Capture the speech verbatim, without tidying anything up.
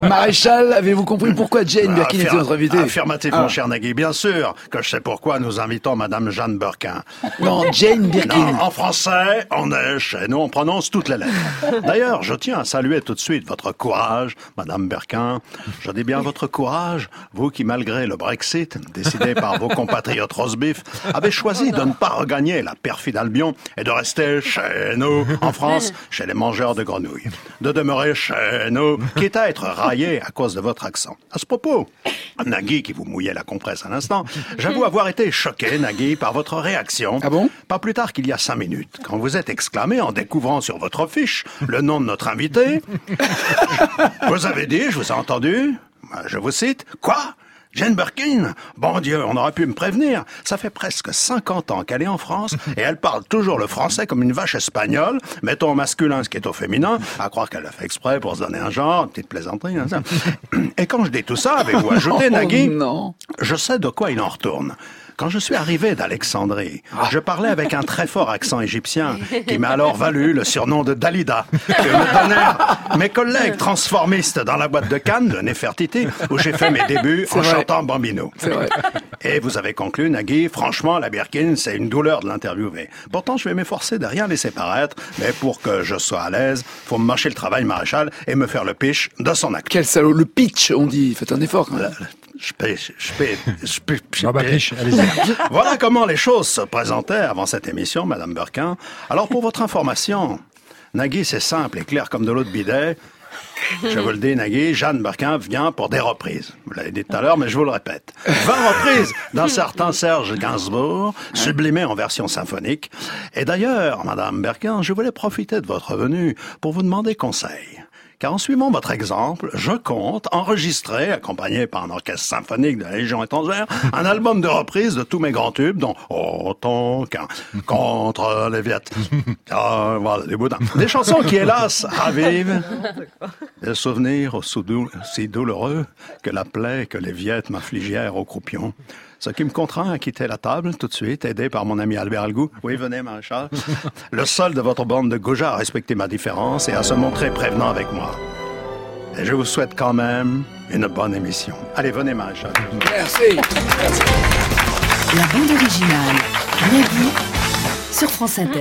Maréchal, avez-vous compris pourquoi Jane Birkin Affir- était notre invitée? Affirmatif, Ah. mon cher Nagui. Bien sûr que je sais pourquoi nous invitons Madame Jeanne Birkin. Non, Jane Birkin. Non, en français, on est chez nous, on prononce toutes les lettres. D'ailleurs, je tiens à saluer tout de suite votre courage, Madame Birkin. Je dis bien votre courage, vous qui, malgré le Brexit, décidé par vos compatriotes rosbif, avez choisi de ne pas regagner la perfide Albion et de rester chez nous, en France, chez les mangeurs de grenouilles. De demeurer chez nous, quitte à être raillé à cause de votre accent. À ce propos, Nagui, qui vous mouillait la compresse à l'instant, j'avoue avoir été choqué, Nagui, par votre réaction. Ah bon? Pas plus tard qu'il y a cinq minutes, quand vous êtes exclamé en découvrant sur votre fiche le nom de notre invité. Vous avez dit, je vous ai entendu, je vous cite, quoi? Jane Birkin? Bon Dieu, on aurait pu me prévenir. Ça fait presque cinquante ans qu'elle est en France et elle parle toujours le français comme une vache espagnole. Mettons au masculin ce qui est au féminin, à croire qu'elle l'a fait exprès pour se donner un genre, une petite plaisanterie. Hein, ça. Et quand je dis tout ça, avez-vous ajouté, Nagui? Oh, non. Je sais de quoi il en retourne. Quand je suis arrivé d'Alexandrie, je parlais avec un très fort accent égyptien qui m'a alors valu le surnom de Dalida, que me donnèrent mes collègues transformistes dans la boîte de Cannes de Nefertiti, où j'ai fait mes débuts en vrai. chantant Bambino. C'est vrai. Et vous avez conclu, Nagui, franchement, la Birkin, c'est une douleur de l'interviewer. Pourtant, je vais m'efforcer de rien laisser paraître, mais pour que je sois à l'aise, faut me mâcher le travail, Maréchal, et me faire le pitch de son acte. Quel salaud. Le pitch, on dit. Faites un effort, quand même. Je peux, je peux, je peux, je Ah bah, peux. triche, allez-y. Voilà comment les choses se présentaient avant cette émission, Madame Birkin. Alors, pour votre information, Nagui, c'est simple et clair comme de l'eau de bidet. Je vous le dis, Nagui, Jeanne Birkin vient pour des reprises. Vous l'avez dit tout à l'heure, mais je vous le répète. vingt reprises d'un certain Serge Gainsbourg, sublimé en version symphonique. Et d'ailleurs, Madame Birkin, je voulais profiter de votre venue pour vous demander conseil. Car en suivant votre exemple, je compte enregistrer, accompagné par un orchestre symphonique de la Légion étrangère, un album de reprises de tous mes grands tubes, dont Autant qu'un contre les Viettes. Ah, voilà, des boudins. Des chansons qui, hélas, ravivent des souvenirs aussi dou- aussi douloureux que la plaie que les Viettes m'infligèrent au croupion. Ce qui me contraint à quitter la table tout de suite, aidé par mon ami Albert Algou. Oui, venez, Maréchal. Le seul de votre bande de goujats à respecter ma différence et à se montrer prévenant avec moi. Et je vous souhaite quand même une bonne émission. Allez, venez, Maréchal. Merci. La bande originale, Nagui, sur France Inter.